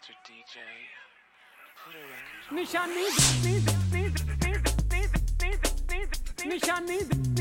Mr. DJ, put it in. निशानी निशानी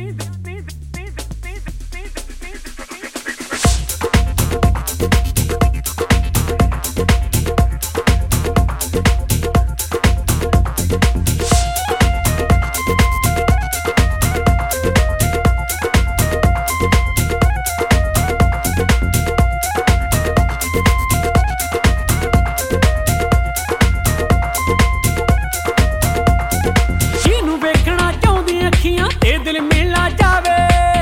दिल मिलना जावे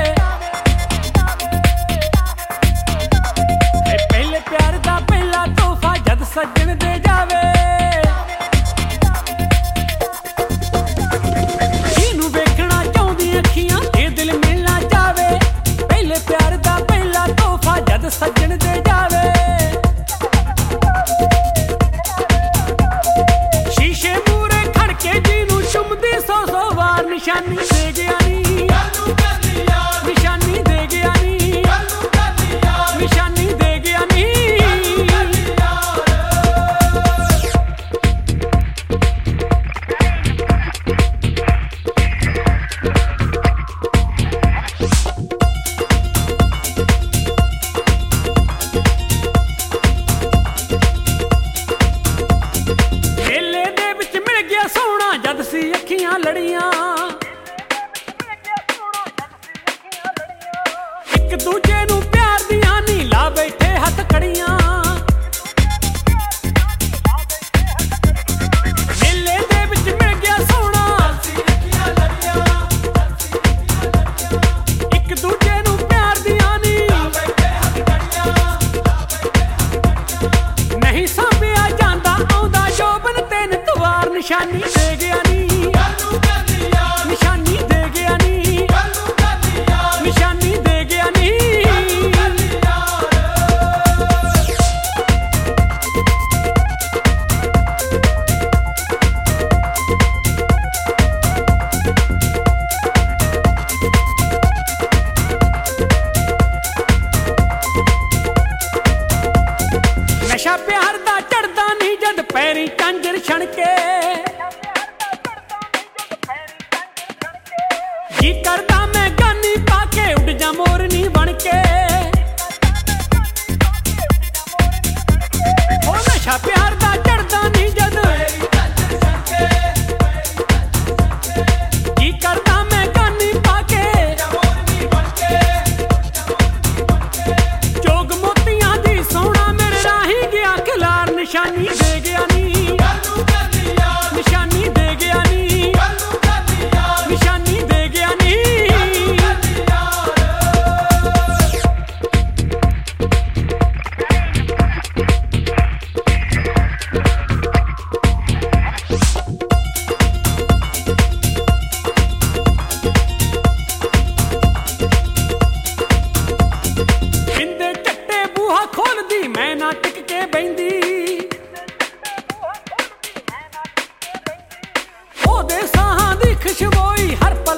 पहले प्यार दा पहला तोहफा जद सजन दे जावे इनू वेखना चाहदी अखियां ए दिल मिलना जावे पहले प्यार दा पहला तोहफा जद सजन दे जावे शीशे मूरे खड़के जीनू चुमदी सौ वार निशानी दे गया जद सी अखियां लड़ियां एक दूजे नू प्यार दियां नी ला बैठे हथ कड़ियां मेले दे विच मिल गया सोना एक दूजे नू प्यार दियां नी नहीं सांभिया जांदा आउंदा जोबन तेन तवार निशानी दे गया निशानी दे गया निशानी दे गया नशा प्यार दा चढ़दा नहीं जद पैरी झांजर छणके जी करदा मैं गानी पाके उड़ जा मोरनी बनके ओ नशा प्यार दा चढ़दा नहीं जद जी करदा मैं गानी पाके जोग मोतियां दी सोना मेरे राही गया खिलार निशानी दे गया निशानी दे गया निशानी दे गया बिंदे चट्टे बूहा खोलदी मैं ना टिक के बहिंदी ओदे साहां दी खुशबोई हर